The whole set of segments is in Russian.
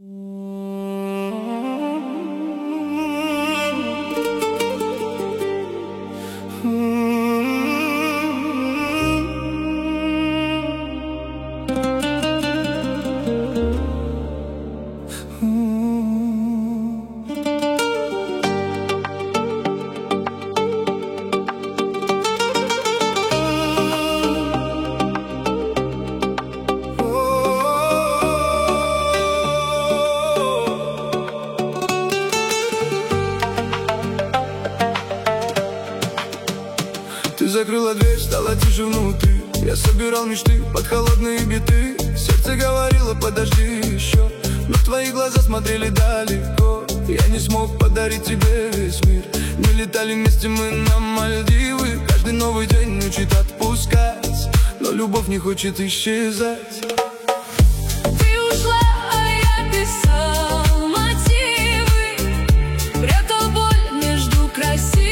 Ты закрыла дверь, стало тише внутри. Я собирал мечты под холодные биты. Сердце говорило, подожди еще, но твои глаза смотрели далеко. Я не смог подарить тебе весь мир. Не летали вместе мы на Мальдивы. Каждый новый день учит отпускать, но любовь не хочет исчезать. Ты ушла, а я писал мотивы, прятал боль между красивых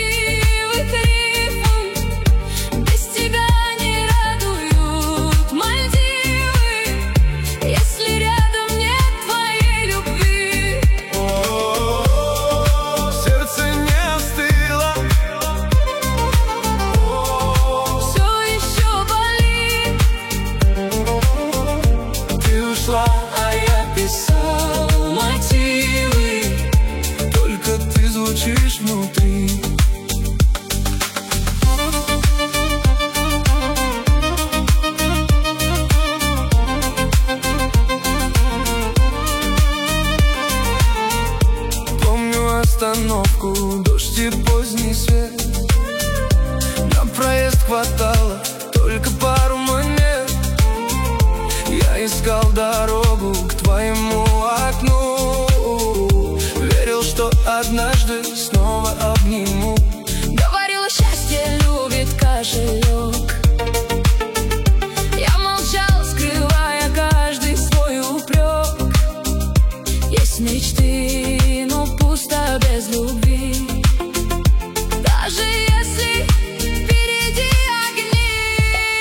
рифм. Без тебя не радуют Мальдивы, если рядом нет твоей любви. Сердце не остыло, Все еще болит. ты ушла, а я писал мотивы. Только ты звучишь внутри. Помню остановку, дождь и поздний свет. На проезд хватало только пару монет. Я искал дорогу к твоему окну, верил, что однажды снова обниму. Говорила, счастье любит кошелек. Я молчал, скрывая каждый свой упрек. Есть мечты, но пусто без любви. Даже если впереди огни.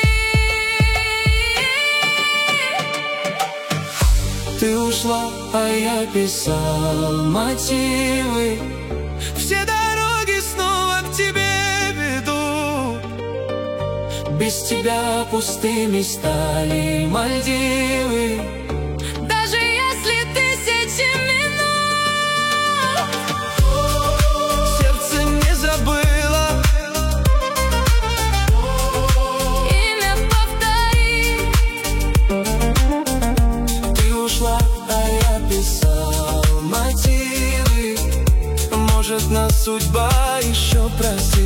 Ты ушла, а я писал мотивы. Все дороги снова к тебе ведут. Без тебя пустыми стали Мальдивы. Даже если тысячи минут Сердце не забыло, имя повтори. ты ушла, а я писал мотивы. Может, нас судьба еще простит.